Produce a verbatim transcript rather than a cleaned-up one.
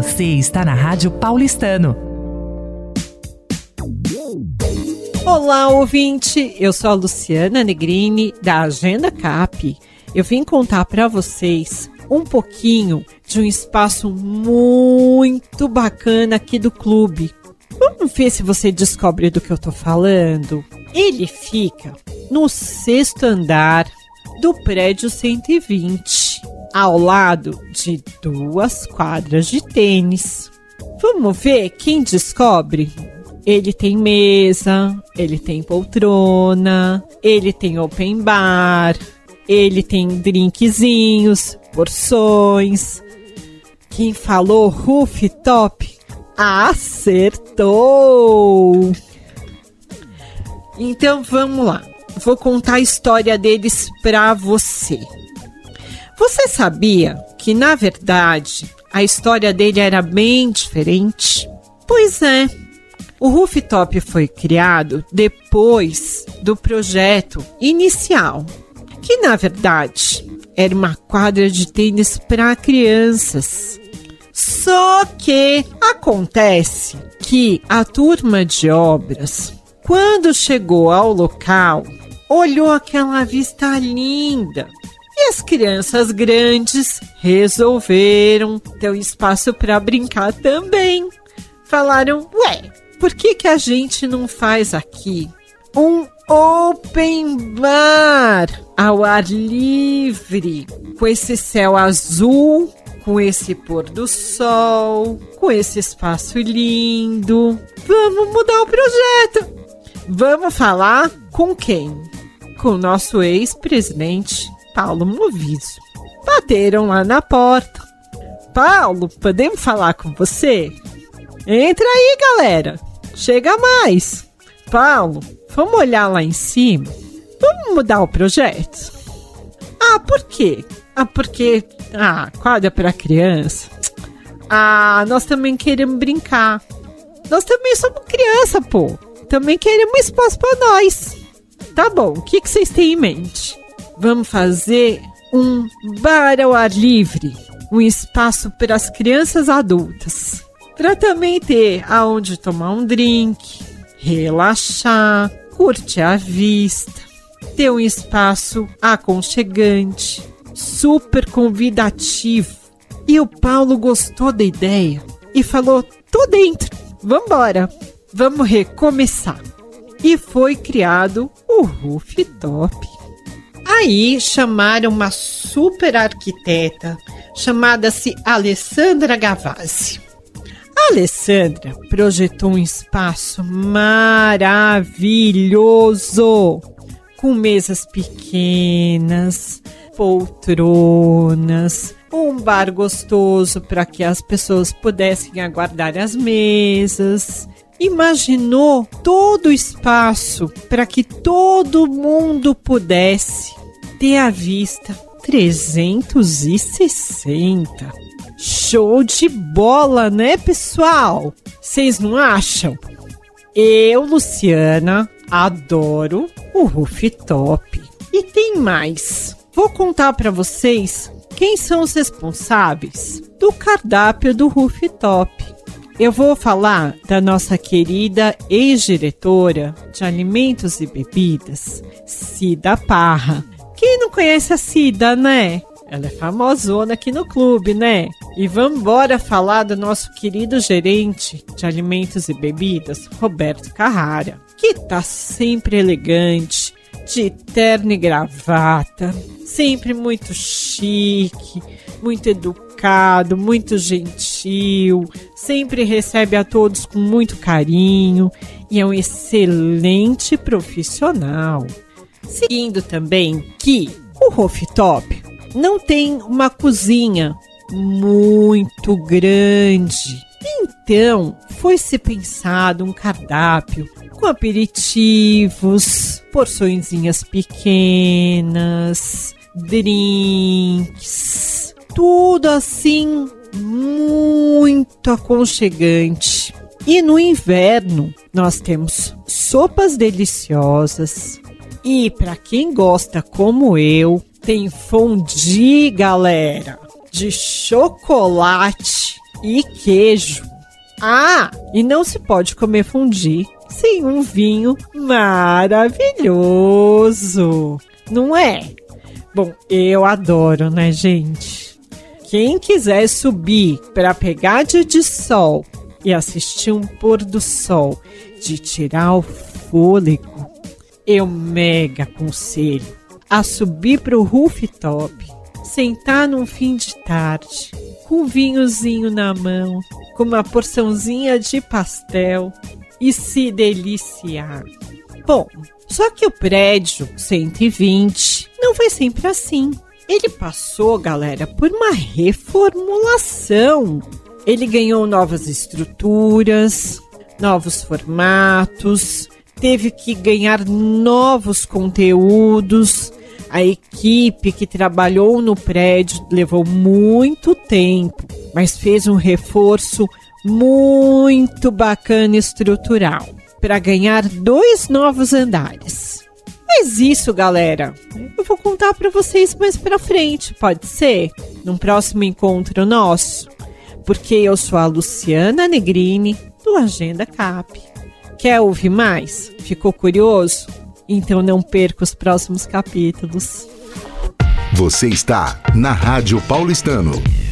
Você está na Rádio Paulistano. Olá, ouvinte! Eu sou a Luciana Negrini, da Agenda Cap. Eu vim contar para vocês um pouquinho de um espaço muito bacana aqui do clube. Vamos ver se você descobre do que eu tô falando. Ele fica no sexto andar do prédio cento e vinte, ao lado de duas quadras de tênis. Vamos ver quem descobre? Ele tem mesa, ele tem poltrona, ele tem open bar, ele tem drinkzinhos, porções. Quem falou rooftop acertou! Então vamos lá, vou contar a história deles pra você. Você sabia que, na verdade, a história dele era bem diferente? Pois é. O rooftop foi criado depois do projeto inicial, que na verdade era uma quadra de tênis para crianças. Só que acontece que a turma de obras, quando chegou ao local, olhou aquela vista linda e as crianças grandes resolveram ter um espaço para brincar também. Falaram, ué, por que que a gente não faz aqui um open bar ao ar livre, com esse céu azul, com esse pôr do sol, com esse espaço lindo? Vamos mudar o projeto. Vamos falar com quem? Com o nosso ex-presidente Paulo Moviso. Bateram lá na porta. Paulo, podemos falar com você? Entra aí, galera. Chega mais. Paulo, vamos olhar lá em cima? Vamos mudar o projeto? Ah, por quê? Ah, porque... Ah, quadra para criança. Ah, nós também queremos brincar. Nós também somos criança, pô. Também queremos espaço para nós. Tá bom, o que que vocês têm em mente? Vamos fazer um bar ao ar livre. Um espaço para as crianças adultas. Para também ter aonde tomar um drink, relaxar, curtir a vista, ter um espaço aconchegante, super convidativo. E o Paulo gostou da ideia e falou, tô dentro, vambora, vamos recomeçar. E foi criado o rooftop. Aí chamaram uma super arquiteta chamada-se Alessandra Gavazzi. A Alessandra projetou um espaço maravilhoso, com mesas pequenas, poltronas, um bar gostoso para que as pessoas pudessem aguardar as mesas. Imaginou todo o espaço para que todo mundo pudesse ter a vista trezentos e sessenta. Show de bola, né, pessoal? Vocês não acham? Eu, Luciana, adoro o rooftop. E tem mais. Vou contar para vocês quem são os responsáveis do cardápio do rooftop. Eu vou falar da nossa querida ex-diretora de alimentos e bebidas, Cida Parra. Quem não conhece a Cida, né? Ela é famosona aqui no clube, né? E vamos embora falar do nosso querido gerente de alimentos e bebidas, Roberto Carrara, que tá sempre elegante, de terno e gravata, sempre muito chique, muito educado, muito gentil, sempre recebe a todos com muito carinho e é um excelente profissional. Seguindo também que o rooftop não tem uma cozinha muito grande. Então, foi-se pensado um cardápio com aperitivos, porçõezinhas pequenas, drinks, tudo assim muito aconchegante. E no inverno, nós temos sopas deliciosas. E para quem gosta como eu, tem fondue, galera, de chocolate e queijo. Ah, e não se pode comer fondue sem um vinho maravilhoso, não é? Bom, eu adoro, né, gente? Quem quiser subir para pegar dia de sol e assistir um pôr do sol de tirar o fôlego, eu mega aconselho a subir para o rooftop, sentar num fim de tarde, com um vinhozinho na mão, com uma porçãozinha de pastel e se deliciar. Bom, só que o prédio cento e vinte não foi sempre assim. Ele passou, galera, por uma reformulação. Ele ganhou novas estruturas, novos formatos, teve que ganhar novos conteúdos. A equipe que trabalhou no prédio levou muito tempo, mas fez um reforço muito bacana estrutural para ganhar dois novos andares. Mas isso, galera, eu vou contar para vocês mais para frente, pode ser? Num próximo encontro nosso, porque eu sou a Luciana Negrini, do Agenda Cap. Quer ouvir mais? Ficou curioso? Então não perca os próximos capítulos. Você está na Rádio Paulistano.